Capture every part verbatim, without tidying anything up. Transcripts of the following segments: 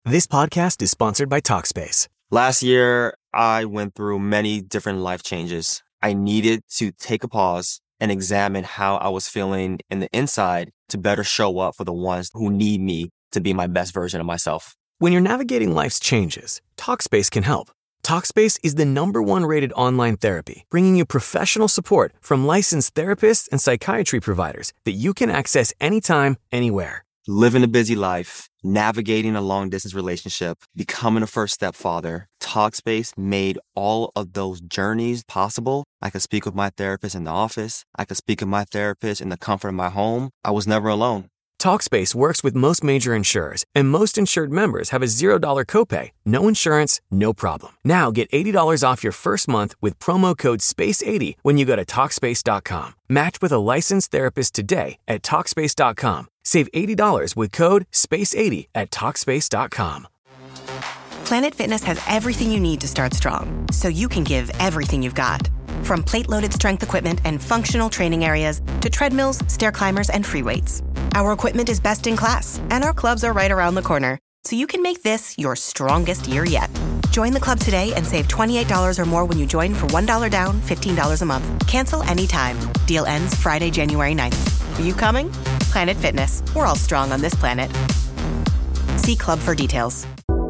This podcast is sponsored by Talkspace. Last year, I went through many different life changes. I needed to take a pause and examine how I was feeling in the inside to better show up for the ones who need me to be my best version of myself. When you're navigating life's changes, Talkspace can help. Talkspace is the number one rated online therapy, bringing you professional support from licensed therapists and psychiatry providers that you can access anytime, anywhere. Living a busy life, navigating a long-distance relationship, becoming a first-step father, Talkspace made all of those journeys possible. I could speak with my therapist in the office. I could speak with my therapist in the comfort of my home. I was never alone. Talkspace works with most major insurers, and most insured members have a zero dollars copay. No insurance, no problem. Now get eighty dollars off your first month with promo code space eighty when you go to Talkspace dot com. Match with a licensed therapist today at Talkspace dot com. Save eighty dollars with code space eighty at Talkspace dot com. Planet Fitness has everything you need to start strong, so you can give everything you've got. From plate-loaded strength equipment and functional training areas to treadmills, stair climbers, and free weights. Our equipment is best in class, and our clubs are right around the corner, so you can make this your strongest year yet. Join the club today and save twenty-eight dollars or more when you join for one dollar down, fifteen dollars a month. Cancel anytime. Deal ends Friday, January ninth. Are you coming? Planet Fitness. We're all strong on this planet. See club for details.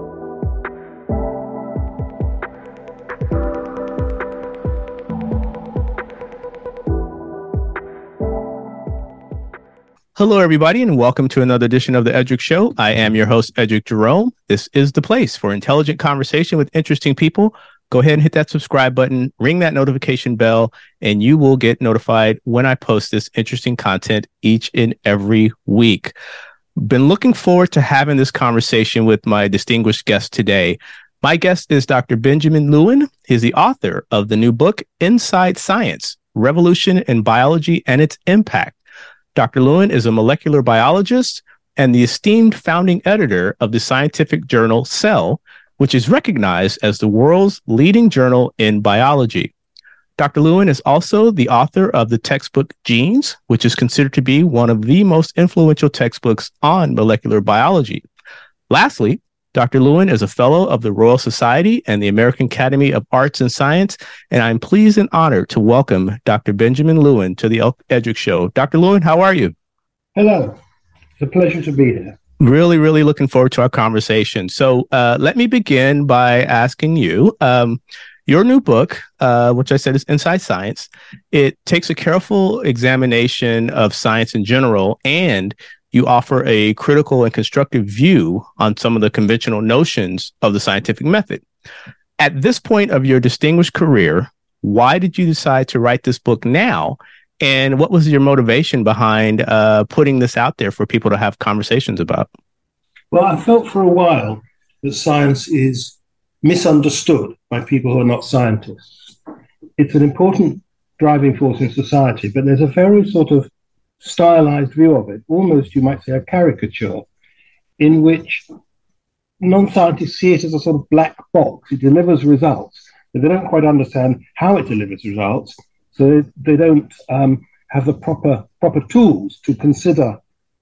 Hello, everybody, and welcome to another edition of the Edric Show. I am your host, Edric Jerome. This is the place for intelligent conversation with interesting people. Go ahead and hit that subscribe button, ring that notification bell, and you will get notified when I post this interesting content each and every week. Been looking forward to having this conversation with my distinguished guest today. My guest is Doctor Benjamin Lewin. He's the author of the new book, Inside Science: Revolution in Biology and Its Impact. Doctor Lewin is a molecular biologist and the esteemed founding editor of the scientific journal Cell, which is recognized as the world's leading journal in biology. Doctor Lewin is also the author of the textbook Genes, which is considered to be one of the most influential textbooks on molecular biology. Lastly, Doctor Lewin is a fellow of the Royal Society and the American Academy of Arts and Science, and I'm pleased and honored to welcome Doctor Benjamin Lewin to the Edric Show. Doctor Lewin, how are you? Hello. It's a pleasure to be here. Really, really looking forward to our conversation. So uh, let me begin by asking you, um, your new book, uh, which I said is Inside Science, it takes a careful examination of science in general, and you offer a critical and constructive view on some of the conventional notions of the scientific method. At this point of your distinguished career, why did you decide to write this book now? And what was your motivation behind uh, putting this out there for people to have conversations about? Well, I felt for a while that science is misunderstood by people who are not scientists. It's an important driving force in society, but there's a very sort of stylized view of it, almost you might say a caricature, in which non-scientists see it as a sort of black box. It delivers results, but they don't quite understand how it delivers results, so they don't um, have the proper proper tools to consider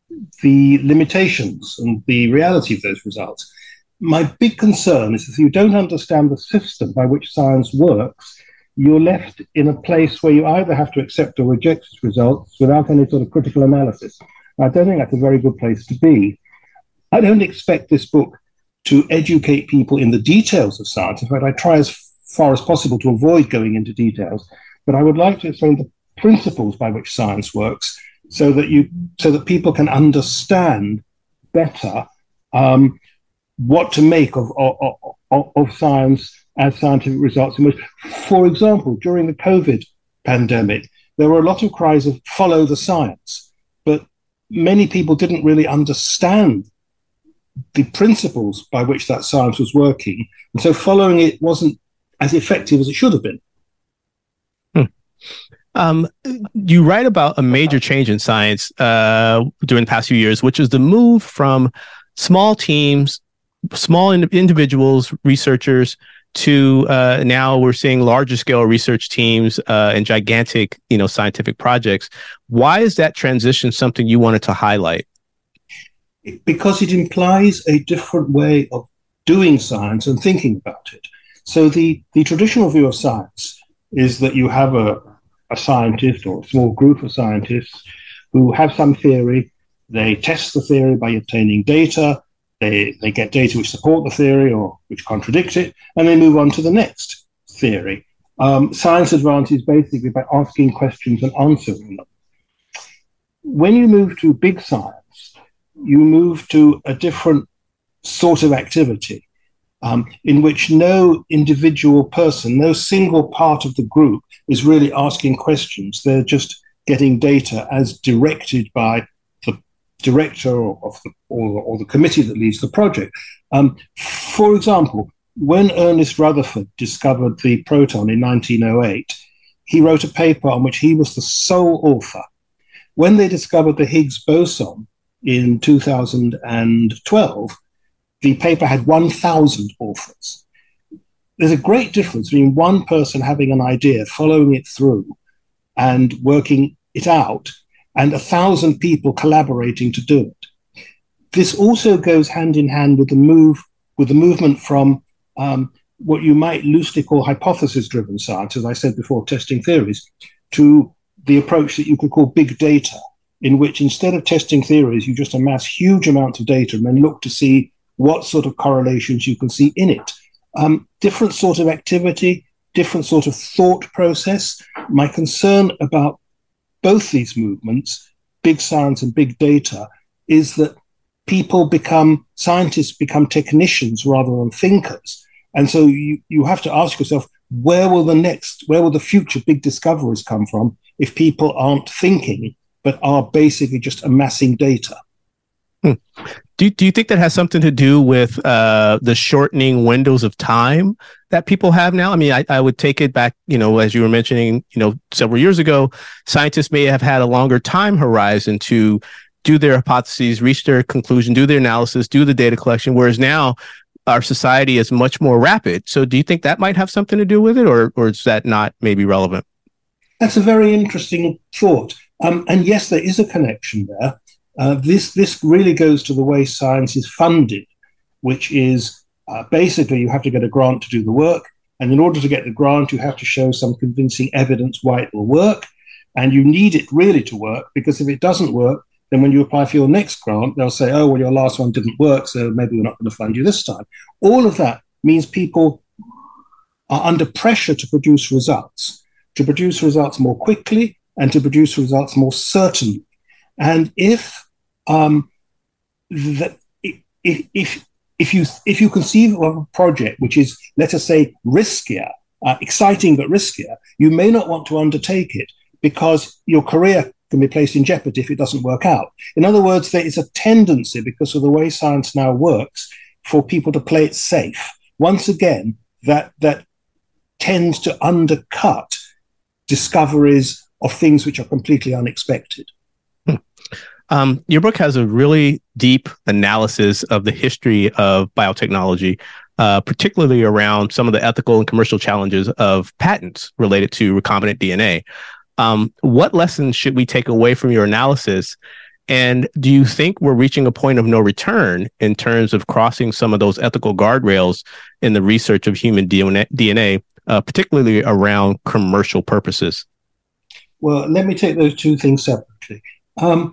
the limitations and the reality of those results. My big concern is if you don't understand the system by which science works, you're left in a place where you either have to accept or reject its results without any sort of critical analysis. I don't think that's a very good place to be. I don't expect this book to educate people in the details of science. In fact, I try as far as possible to avoid going into details, but I would like to explain the principles by which science works so that you, so that people can understand better um, what to make of, of, of, of science as scientific results emerge. For example, during the COVID pandemic, there were a lot of cries of follow the science, but many people didn't really understand the principles by which that science was working. And so following it wasn't as effective as it should have been. Hmm. Um, you write about a major change in science uh, during the past few years, which is the move from small teams, small in- individuals, researchers, to uh, now we're seeing larger scale research teams uh, and gigantic, you know, scientific projects. Why is that transition something you wanted to highlight? because it implies a different way of doing science and thinking about it. So the, the traditional view of science is that you have a, a scientist or a small group of scientists who have some theory, they test the theory by obtaining data, they, they get data which support the theory or which contradict it, and they move on to the next theory. Um, science advances basically by asking questions and answering them. When you move to big science, you move to a different sort of activity um, in which no individual person, no single part of the group is really asking questions. They're just getting data as directed by the director of the, or, or the committee that leads the project. Um, for example, when Ernest Rutherford discovered the proton in nineteen oh eight, he wrote a paper on which he was the sole author. When they discovered the Higgs boson in two thousand twelve, the paper had one thousand authors. There's a great difference between one person having an idea, following it through, and working it out, and a thousand people collaborating to do it. This also goes hand in hand with the move, with the movement from um, what you might loosely call hypothesis-driven science, as I said before, testing theories, to the approach that you could call big data, in which instead of testing theories, you just amass huge amounts of data and then look to see what sort of correlations you can see in it. Um, different sort of activity, different sort of thought process. My concern about both these movements, big science and big data, is that people become, scientists become technicians rather than thinkers. And so you, you have to ask yourself, where will the next, where will the future big discoveries come from if people aren't thinking, but are basically just amassing data? Hmm. Do, do you think that has something to do with uh, the shortening windows of time that people have now? I mean, I, I would take it back, you know, as you were mentioning, you know, several years ago, scientists may have had a longer time horizon to do their hypotheses, reach their conclusion, do their analysis, do the data collection, whereas now our society is much more rapid. So do you think that might have something to do with it, or, or is that not maybe relevant? That's a very interesting thought. Um, and yes, there is a connection there. Uh, this this really goes to the way science is funded, which is uh, basically you have to get a grant to do the work. And in order to get the grant, you have to show some convincing evidence why it will work. And you need it really to work, because if it doesn't work, then when you apply for your next grant, they'll say, oh, well, your last one didn't work, so maybe we're not going to fund you this time. All of that means people are under pressure to produce results, to produce results more quickly and to produce results more certainly. And if um, that, if, if, if, you, if you conceive of a project which is, let us say, riskier, uh, exciting but riskier, you may not want to undertake it because your career can be placed in jeopardy if it doesn't work out. In other words, there is a tendency, because of the way science now works, for people to play it safe. Once again, that, that tends to undercut discoveries of things which are completely unexpected. Hmm. Um, your book has a really deep analysis of the history of biotechnology, uh, particularly around some of the ethical and commercial challenges of patents related to recombinant D N A. Um, what lessons should we take away from your analysis? And do you think we're reaching a point of no return in terms of crossing some of those ethical guardrails in the research of human D N A, uh, particularly around commercial purposes? Well, let me take those two things separately. Um,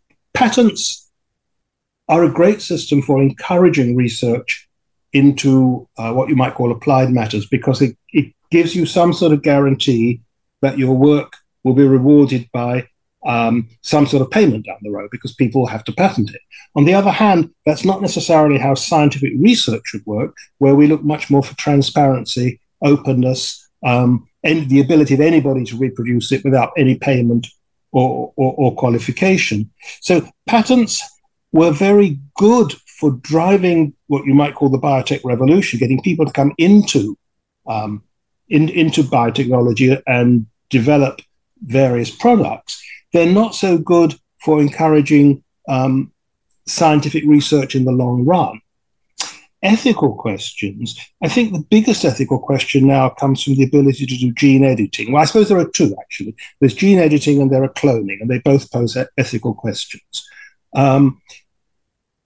patents are a great system for encouraging research into uh, what you might call applied matters, because it, it gives you some sort of guarantee that your work will be rewarded by um, some sort of payment down the road, because people have to patent it. On the other hand, that's not necessarily how scientific research should work, where we look much more for transparency, openness, um, and the ability of anybody to reproduce it without any payment or, or, or qualification. So patents were very good for driving what you might call the biotech revolution, getting people to come into um, in, into biotechnology and develop various products. They're not so good for encouraging um, scientific research in the long run. Ethical questions, I think the biggest ethical question now comes from the ability to do gene editing. Well, I suppose there are two, actually. There's gene editing and there are cloning, and they both pose ethical questions. Um,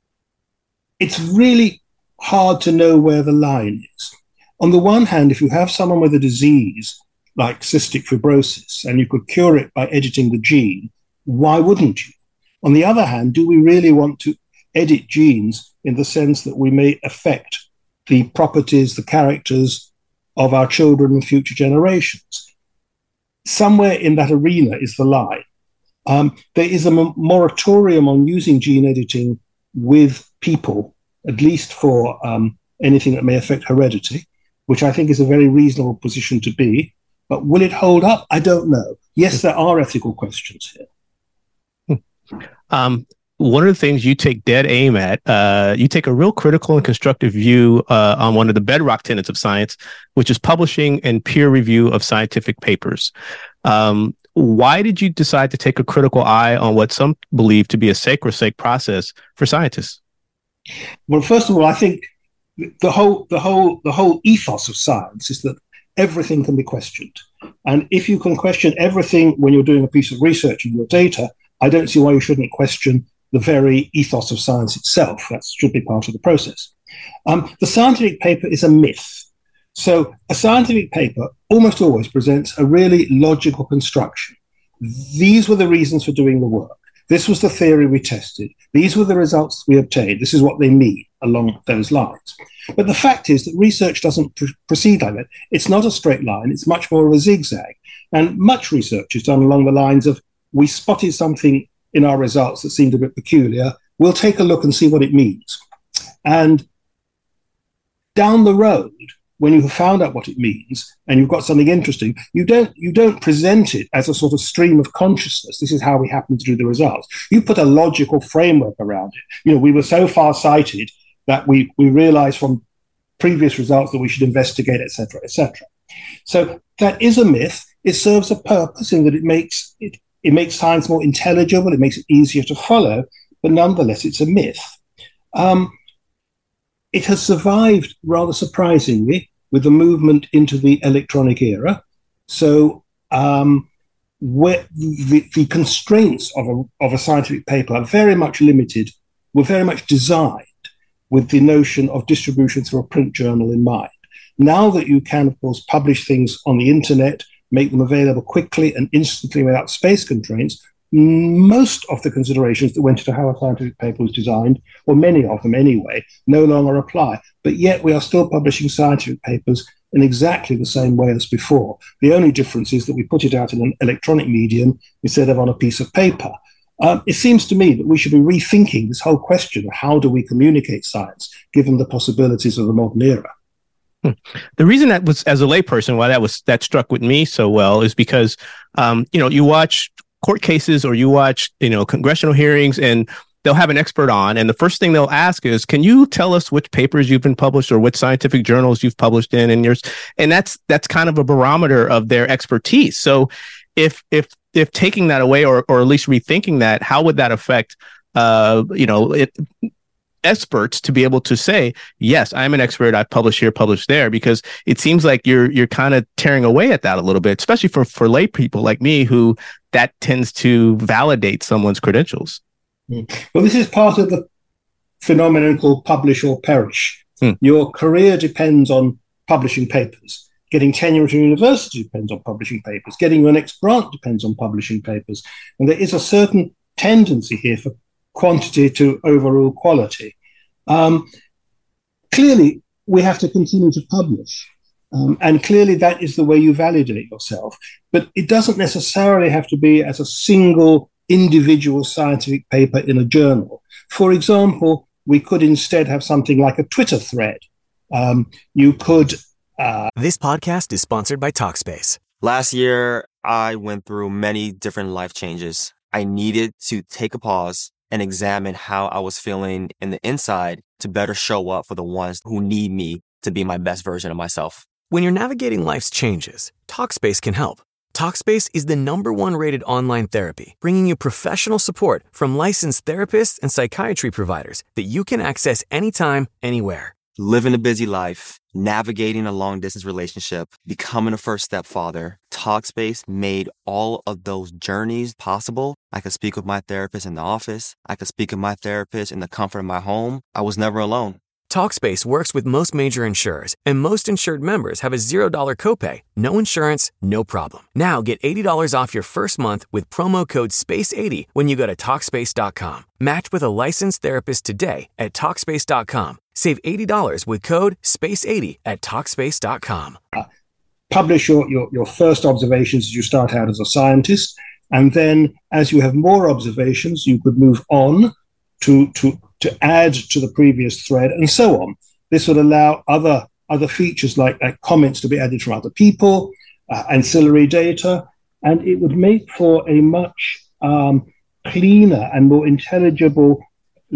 it's really hard to know where the line is. On the one hand, if you have someone with a disease like cystic fibrosis and you could cure it by editing the gene, why wouldn't you? On the other hand, do we really want to edit genes in the sense that we may affect the properties, the characters of our children and future generations? Somewhere in that arena is the line. Um, there is a moratorium on using gene editing with people, at least for um, anything that may affect heredity, which I think is a very reasonable position to be. But will it hold up? I don't know. Yes, there are ethical questions here. Um, one of the things you take dead aim at, uh, you take a real critical and constructive view uh, on one of the bedrock tenets of science, which is publishing and peer review of scientific papers. Um, why did you decide to take a critical eye on what some believe to be a sacrosanct process for scientists? Well, first of all, I think the whole the whole the whole ethos of science is that everything can be questioned, and if you can question everything when you're doing a piece of research in your data, I don't see why you shouldn't question the very ethos of science itself. That should be part of the process. Um, the scientific paper is a myth. So a scientific paper almost always presents a really logical construction. These were the reasons for doing the work. This was the theory we tested. These were the results we obtained. This is what they mean along those lines. But the fact is that research doesn't pr- proceed like that. It's not a straight line. It's much more of a zigzag. And much research is done along the lines of, we spotted something in our results that seemed a bit peculiar. We'll take a look and see what it means. And down the road, when you have found out what it means and you've got something interesting, you don't you don't present it as a sort of stream of consciousness. This is how we happen to do the results. You put a logical framework around it. You know, we were so far-sighted that we we realized from previous results that we should investigate, et cetera, et cetera. So that is a myth. It serves a purpose in that it makes it it makes science more intelligible. It makes it easier to follow, but nonetheless, it's a myth. Um, it has survived rather surprisingly with the movement into the electronic era. So um, where the, the constraints of a, of a scientific paper are very much limited, were very much designed with the notion of distribution through a print journal in mind. Now that you can, of course, publish things on the internet, make them available quickly and instantly without space constraints, most of the considerations that went into how a scientific paper was designed, or many of them anyway, no longer apply. But yet we are still publishing scientific papers in exactly the same way as before. The only difference is that we put it out in an electronic medium instead of on a piece of paper. Um, it seems to me that we should be rethinking this whole question of how do we communicate science, given the possibilities of the modern era. Hmm. The reason that was, as a layperson, why that was that struck with me so well is because, um, you know, you watch court cases or you watch, you know, congressional hearings and they'll have an expert on. And the first thing they'll ask is, can you tell us which papers you've been published or which scientific journals you've published in? And yours, and that's that's kind of a barometer of their expertise. So if if if taking that away or or at least rethinking that, how would that affect, uh, you know, it, experts to be able to say, yes, I'm an expert. I've published here, published there, because it seems like you're you're kind of tearing away at that a little bit, especially for, for lay people like me, who that tends to validate someone's credentials. Well, this is part of the phenomenon called publish or perish. Hmm. Your career depends on publishing papers. Getting tenure at a university depends on publishing papers. Getting your next grant depends on publishing papers. And there is a certain tendency here for quantity to overrule quality. Um, clearly, we have to continue to publish. Um, and clearly, that is the way you validate yourself. But it doesn't necessarily have to be as a single individual scientific paper in a journal. For example, we could instead have something like a Twitter thread. Um, you could... Uh... This podcast is sponsored by Talkspace. Last year, I went through many different life changes. I needed to take a pause and examine how I was feeling in the inside to better show up for the ones who need me to be my best version of myself. When you're navigating life's changes, Talkspace can help. Talkspace is the number one rated online therapy, bringing you professional support from licensed therapists and psychiatry providers that you can access anytime, anywhere. Living a busy life, navigating a long-distance relationship, becoming a first-step father, Talkspace made all of those journeys possible. I could speak with my therapist in the office. I could speak with my therapist in the comfort of my home. I was never alone. Talkspace works with most major insurers, and most insured members have a zero dollar copay. No insurance, no problem. Now get eighty dollars off your first month with promo code space eighty when you go to Talkspace dot com. Match with a licensed therapist today at Talkspace dot com. Save eighty dollars with code space eighty at Talkspace dot com. Publish your, your, your first observations as you start out as a scientist, and then as you have more observations, you could move on to to to add to the previous thread, and so on. This would allow other other features like, like comments to be added from other people, uh, ancillary data, and it would make for a much um, cleaner and more intelligible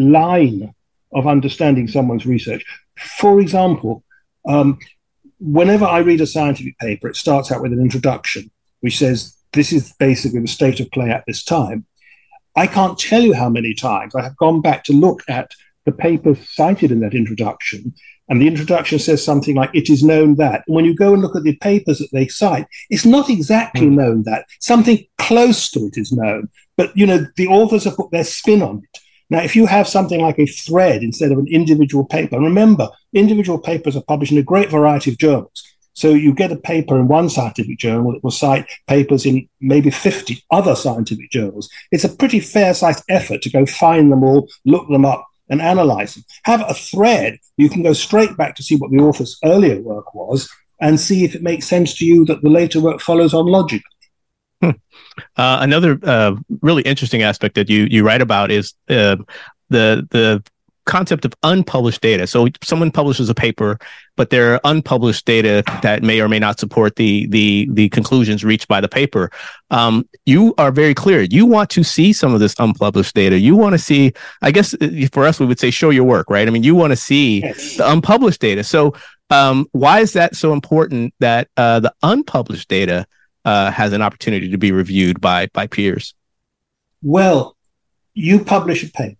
line of understanding someone's research. For example, um, whenever I read a scientific paper, it starts out with an introduction, which says, this is basically the state of play at this time. I can't tell you how many times I have gone back to look at the papers cited in that introduction, and the introduction says something like, it is known that. And when you go and look at the papers that they cite, it's not exactly mm. known that. Something close to it is known. But, you know, the authors have put their spin on it. Now, if you have something like a thread instead of an individual paper, remember, individual papers are published in a great variety of journals. So you get a paper in one scientific journal that will cite papers in maybe fifty other scientific journals. It's a pretty fair-sized effort to go find them all, look them up, and analyze them. Have a thread, you can go straight back to see what the author's earlier work was and see if it makes sense to you that the later work follows on logic. Hmm. Uh, another uh, really interesting aspect that you you write about is uh, the the concept of unpublished data. So someone publishes a paper, but there are unpublished data that may or may not support the the the conclusions reached by the paper. Um, you are very clear. You want to see some of this unpublished data. You want to see, I guess for us, we would say, show your work, right? I mean, you want to see yes. the unpublished data. So um, why is that so important that uh, the unpublished data uh, has an opportunity to be reviewed by by peers? Well, you publish a paper.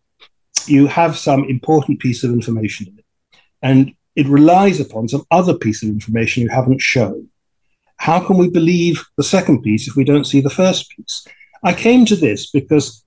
You have some important piece of information in it, and it relies upon some other piece of information you haven't shown. How can we believe the second piece if we don't see the first piece? I came to this because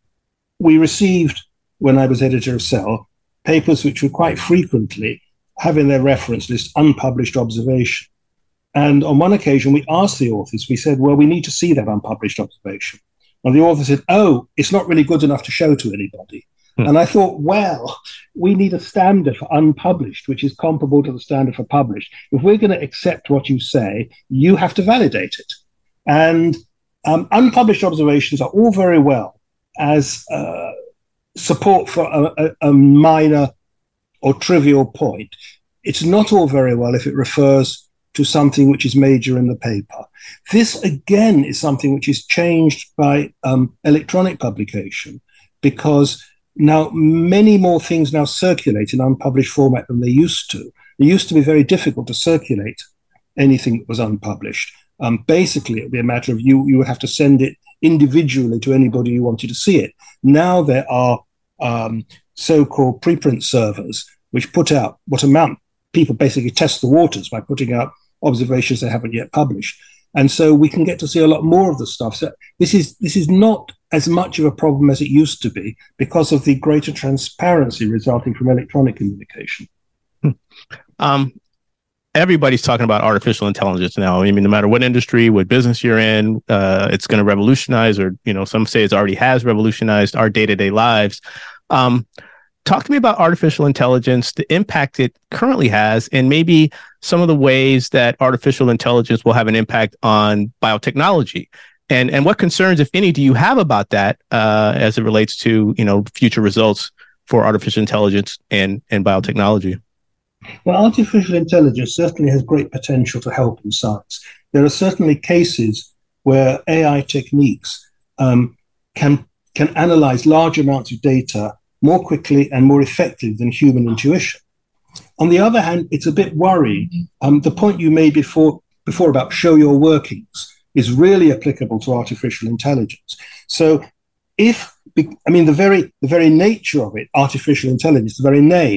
we received, when I was editor of Cell, papers which would quite frequently have in their reference list unpublished observation. And on one occasion, we asked the authors, we said, well, we need to see that unpublished observation. And the author said, oh, it's not really good enough to show to anybody. And I thought, well, we need a standard for unpublished, which is comparable to the standard for published. If we're going to accept what you say, you have to validate it. And um, unpublished observations are all very well as uh, support for a, a, a minor or trivial point. It's not all very well if it refers to something which is major in the paper. This, again, is something which is changed by um, electronic publication, because now, many more things now circulate in unpublished format than they used to. It used to be very difficult to circulate anything that was unpublished. Um, basically, it would be a matter of you, you would have to send it individually to anybody who wanted to see it. Now there are um, so-called preprint servers, which put out what amount people basically test the waters by putting out observations they haven't yet published. And so we can get to see a lot more of the stuff. So this is this is not as much of a problem as it used to be because of the greater transparency resulting from electronic communication. Hmm. Um, everybody's talking about artificial intelligence now. I mean, no matter what industry, what business you're in, uh, it's going to revolutionize, or, you know, some say it already has revolutionized our day-to-day lives. Um, talk to me about artificial intelligence, the impact it currently has, and maybe some of the ways that artificial intelligence will have an impact on biotechnology. And and what concerns, if any, do you have about that uh, as it relates to, you know, future results for artificial intelligence and, and biotechnology? Well, artificial intelligence certainly has great potential to help in science. There are certainly cases where A I techniques um, can can analyze large amounts of data more quickly and more effectively than human intuition. On the other hand, it's a bit worrying. Um, the point you made before before about show your workings is really applicable to artificial intelligence. So if, I mean, the very the very nature of it, artificial intelligence, the very name,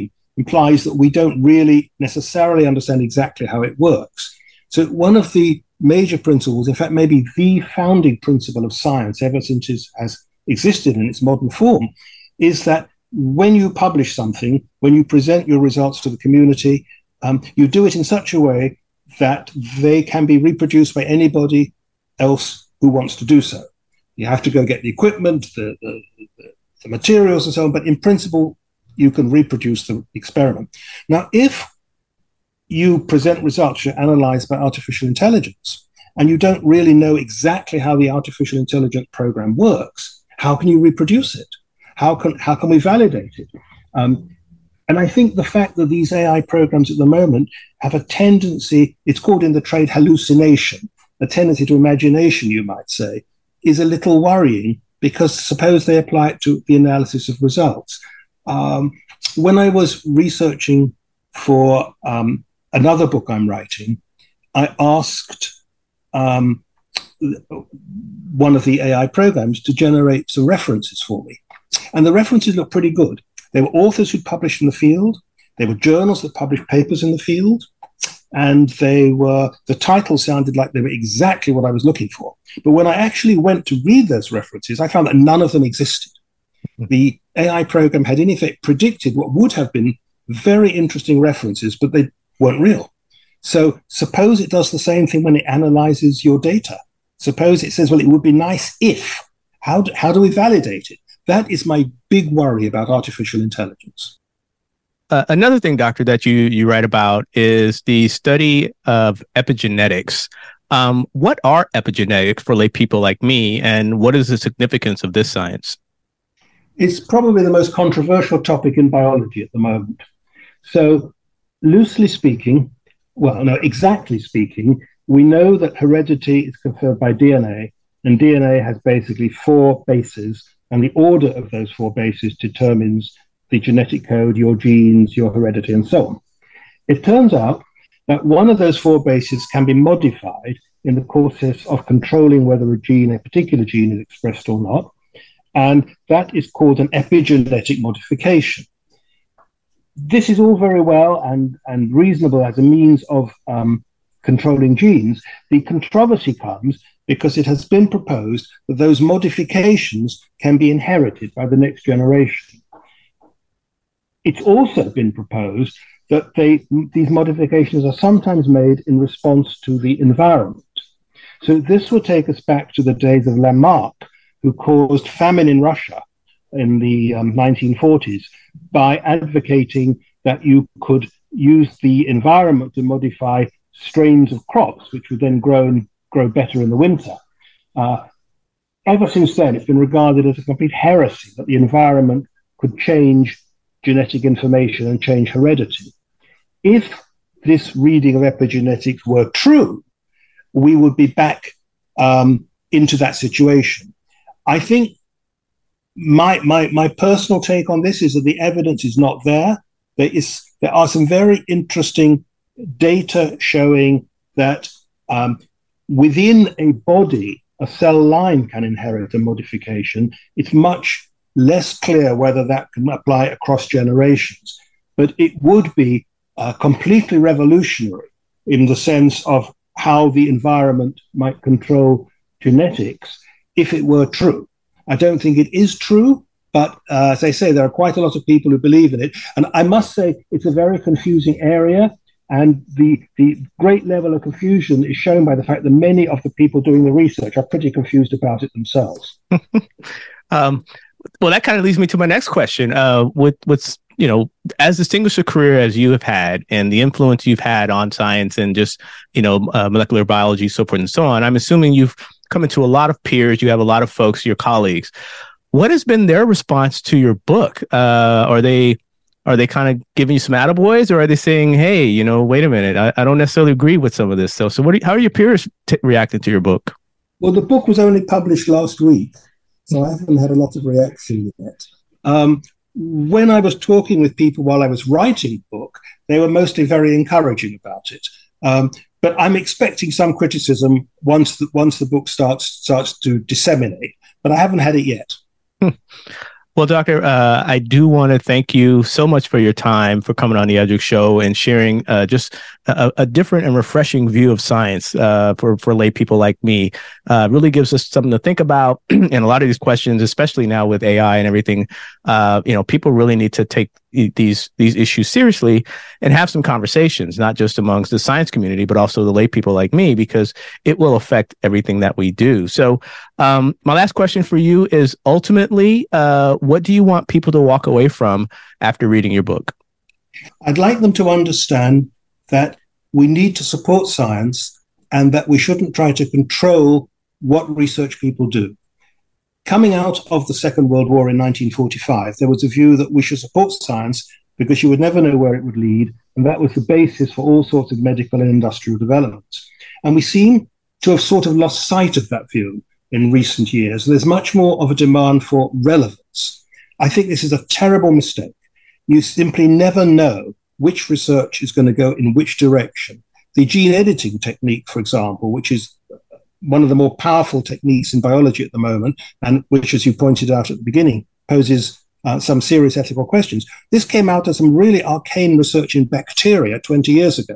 implies that we don't really necessarily understand exactly how it works. So one of the major principles, in fact, maybe the founding principle of science ever since it has existed in its modern form, is that when you publish something, when you present your results to the community, um, you do it in such a way that they can be reproduced by anybody else who wants to do so. You have to go get the equipment, the, the, the materials and so on, but in principle, you can reproduce the experiment. Now, if you present results you're analyzed by artificial intelligence, and you don't really know exactly how the artificial intelligence program works, how can you reproduce it? How can how can we validate it? Um, and I think the fact that these A I programs at the moment have a tendency, it's called in the trade hallucination, a tendency to imagination, you might say, is a little worrying, because suppose they apply it to the analysis of results. Um, when I was researching for um, another book I'm writing, I asked um, one of the A I programs to generate some references for me. And the references looked pretty good. They were authors who'd published in the field. They were journals that published papers in the field. And they were, the titles sounded like they were exactly what I was looking for. But when I actually went to read those references, I found that none of them existed. The A I program had in effect predicted what would have been very interesting references, but they weren't real. So suppose it does the same thing when it analyzes your data. Suppose it says, well, it would be nice if. How do, how do we validate it? That is my big worry about artificial intelligence. Uh, another thing, Doctor, that you you write about is the study of epigenetics. Um, what are epigenetics for lay people like me, and what is the significance of this science? It's probably the most controversial topic in biology at the moment. So, loosely speaking, well, no, exactly speaking, we know that heredity is conferred by D N A, and D N A has basically four bases, and the order of those four bases determines the genetic code, your genes, your heredity, and so on. It turns out that one of those four bases can be modified in the process of controlling whether a gene, a particular gene, is expressed or not, and that is called an epigenetic modification. This is all very well and, and reasonable as a means of um, controlling genes. The controversy comes because it has been proposed that those modifications can be inherited by the next generation. It's also been proposed that they, these modifications are sometimes made in response to the environment. So this will take us back to the days of Lamarck, who caused famine in Russia in the um, nineteen forties by advocating that you could use the environment to modify strains of crops, which would then grow and grow better in the winter. Uh, ever since then, it's been regarded as a complete heresy that the environment could change genetic information and change heredity. If this reading of epigenetics were true, we would be back um, into that situation. I think my, my, my personal take on this is that the evidence is not there. There is, there are some very interesting data showing that um, within a body, a cell line can inherit a modification. It's much less clear whether that can apply across generations, but it would be uh, completely revolutionary in the sense of how the environment might control genetics if it were true. I don't think it is true, but uh, as I say, there are quite a lot of people who believe in it. And I must say, it's a very confusing area. And the, the great level of confusion is shown by the fact that many of the people doing the research are pretty confused about it themselves. um, well, that kind of leads me to my next question. Uh, with, with, you know, as distinguished a career as you have had and the influence you've had on science and just, you know, uh, molecular biology, so forth and so on, I'm assuming you've come into a lot of peers. You have a lot of folks, your colleagues. What has been their response to your book? Uh, are they are they kind of giving you some attaboys, or are they saying, hey, you know, wait a minute, I, I don't necessarily agree with some of this. So, so what? Are, how are your peers t- reacting to your book? Well, the book was only published last week, so I haven't had a lot of reaction yet. Um, when I was talking with people while I was writing the book, they were mostly very encouraging about it. Um, but I'm expecting some criticism once the, once the book starts starts to disseminate, but I haven't had it yet. Well, Doctor, uh, I do want to thank you so much for your time, for coming on the Edric Show and sharing uh, just a, a different and refreshing view of science uh, for, for lay people like me. Uh, really gives us something to think about. And a lot of these questions, especially now with A I and everything, uh, you know, people really need to take these these issues seriously and have some conversations, not just amongst the science community, but also the lay people like me, because it will affect everything that we do. So um, my last question for you is ultimately, uh, what do you want people to walk away from after reading your book? I'd like them to understand that we need to support science and that we shouldn't try to control what research people do. Coming out of the Second World War in nineteen forty-five, there was a view that we should support science because you would never know where it would lead, and that was the basis for all sorts of medical and industrial developments. And we seem to have sort of lost sight of that view in recent years. There's much more of a demand for relevance. I think this is a terrible mistake. You simply never know which research is going to go in which direction. The gene editing technique, for example, which is one of the more powerful techniques in biology at the moment, and which, as you pointed out at the beginning, poses uh, some serious ethical questions. This came out of some really arcane research in bacteria twenty years ago.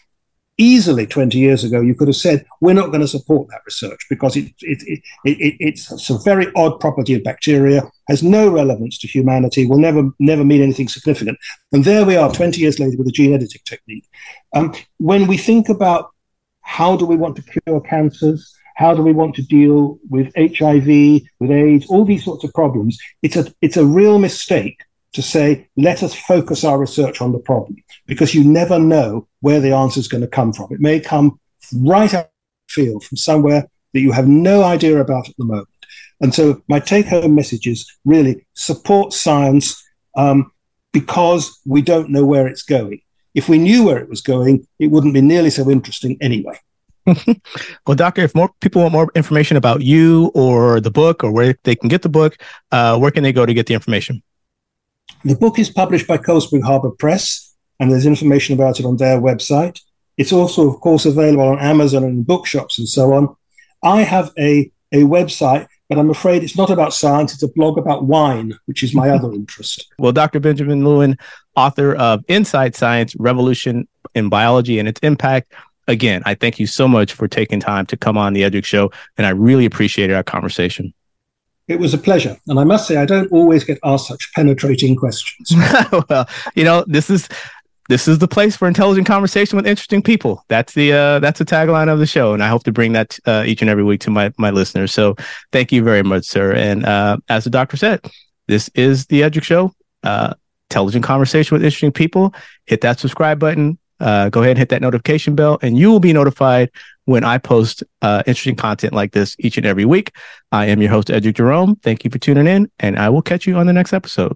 Easily twenty years ago, you could have said, we're not going to support that research because it, it, it, it, it's a very odd property of bacteria, has no relevance to humanity, will never, never mean anything significant. And there we are twenty years later with the gene editing technique. Um, when we think about how do we want to cure cancers? How do we want to deal with H I V, with AIDS, all these sorts of problems? It's a, it's a real mistake to say, let us focus our research on the problem, because you never know where the answer is going to come from. It may come right out of the field from somewhere that you have no idea about at the moment. And so my take-home message is really support science um, because we don't know where it's going. If we knew where it was going, it wouldn't be nearly so interesting anyway. Well, Doctor, if more people want more information about you or the book or where they can get the book, uh, where can they go to get the information? The book is published by Cold Spring Harbor Press, and there's information about it on their website. It's also, of course, available on Amazon and bookshops and so on. I have a, a website, but I'm afraid it's not about science. It's a blog about wine, which is my other interest. Well, Doctor Benjamin Lewin, author of Inside Science, Revolution in Biology and Its Impact. Again, I thank you so much for taking time to come on the Edric Show, and I really appreciated our conversation. It was a pleasure. And I must say, I don't always get asked such penetrating questions. Well, you know, this is this is the place for intelligent conversation with interesting people. That's the uh, that's the tagline of the show. And I hope to bring that uh, each and every week to my, my listeners. So thank you very much, sir. And uh, as the doctor said, this is the Edric Show, uh, intelligent conversation with interesting people. Hit that subscribe button. Uh, go ahead and hit that notification bell, and you will be notified when I post uh, interesting content like this each and every week. I am your host, Edric Jerome. Thank you for tuning in, and I will catch you on the next episode.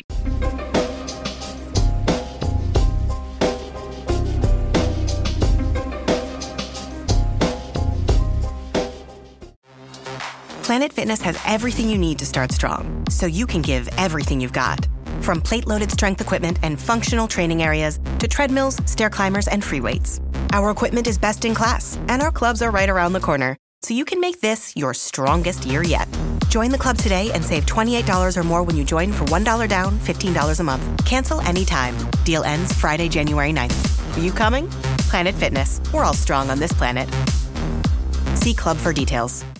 Planet Fitness has everything you need to start strong, so you can give everything you've got. From plate-loaded strength equipment and functional training areas to treadmills, stair climbers, and free weights. Our equipment is best in class, and our clubs are right around the corner, so you can make this your strongest year yet. Join the club today and save twenty-eight dollars or more when you join for one dollar down, fifteen dollars a month. Cancel anytime. Deal ends Friday, January ninth. Are you coming? Planet Fitness. We're all strong on this planet. See club for details.